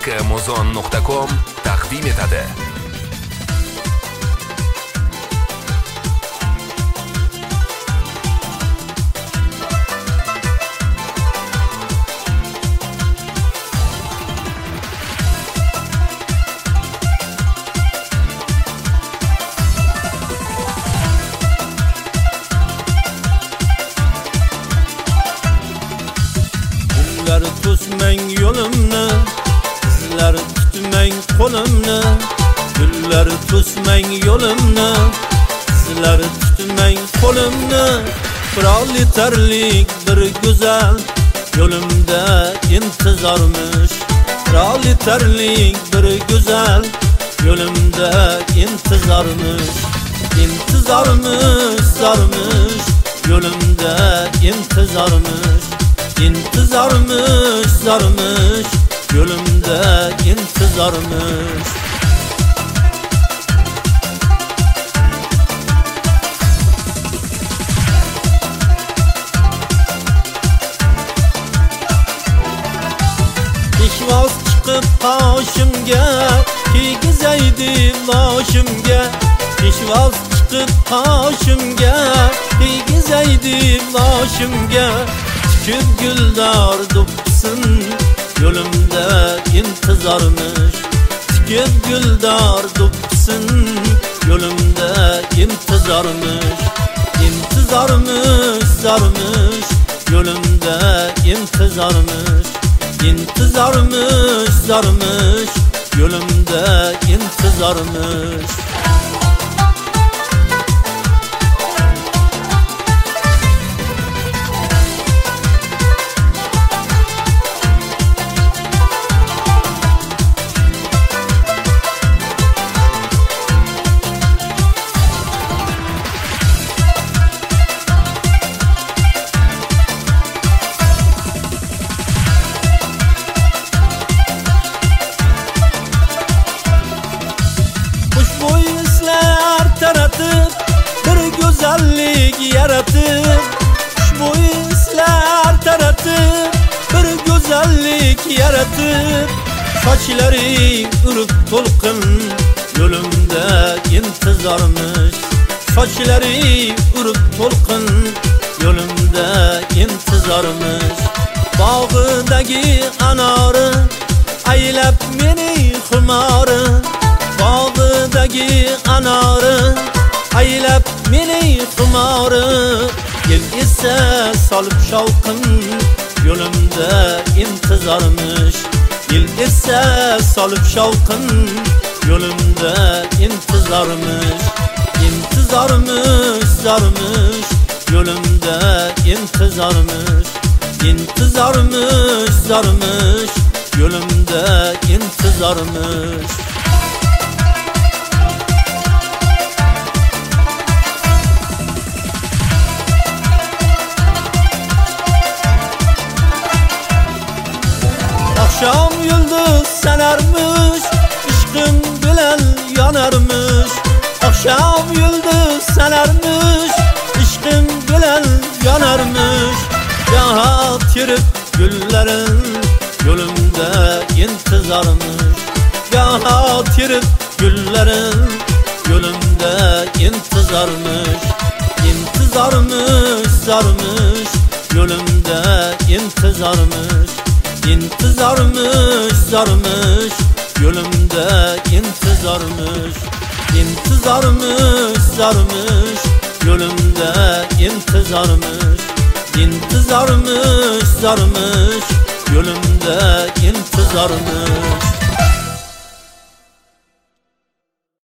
kmozon.com taqdim etadi. Gullar to'smang yo'limni, sizlar tutmang qo'limni. Gullar to'smang yo'limni, sizlar tutmang qo'limni. Proletarlik bir go'zal yo'limda intizormish. Proletarlik bir go'zal yo'limda intizormish. Intizormish, zormish, yo'limda intizormish. İntizarmış, zarmış, yo'limda intizarmış. Peshvoz chiqib qoshimga, kiygizaydi boshimga. Peshvoz chiqib qoshimga, kiygizaydi boshimga. Tikib guldor do'ppisin, yo'limda intizormish. Tikib guldor do'ppisin, yo'limda intizormish. Intizormish, zormish, yo'limda intizormish. Intizormish, zormish, yo'limda intizormish. Bir güzellik yaratib, ushbu islar taratib, bir güzellik yaratib. Sochlaring urib to'lqin, yo'limda intizormish. Sochlaring urib to'lqin, yo'limda intizormish. Bog'idagi anori aylab meni xumori. Bog'idagi anori aylab meni xumori. Yel esa solib shovqin, yo'limda intizormish. Yel esa solib shovqin, yo'limda intizormish. Intizormish, zormish, yo'limda intizormish. Intizormish, zormish, yo'limda intizormish. Akşam yıldız sanarmış, ishqim bilan yonarmış. Akşam yıldız sanarmış, ishqim bilan yonarmış. Yahat yurib gullarin, yo'limda intizormish. Yahat yurib gullarin, yo'limda intizormish. Intizormish, zormish, yo'limda intizormish. İntizarmış, zarmış, yo'limda intizormish. İntizarmış, zarmış, yo'limda intizormish. İntizarmış, zarmış, yo'limda intizormish.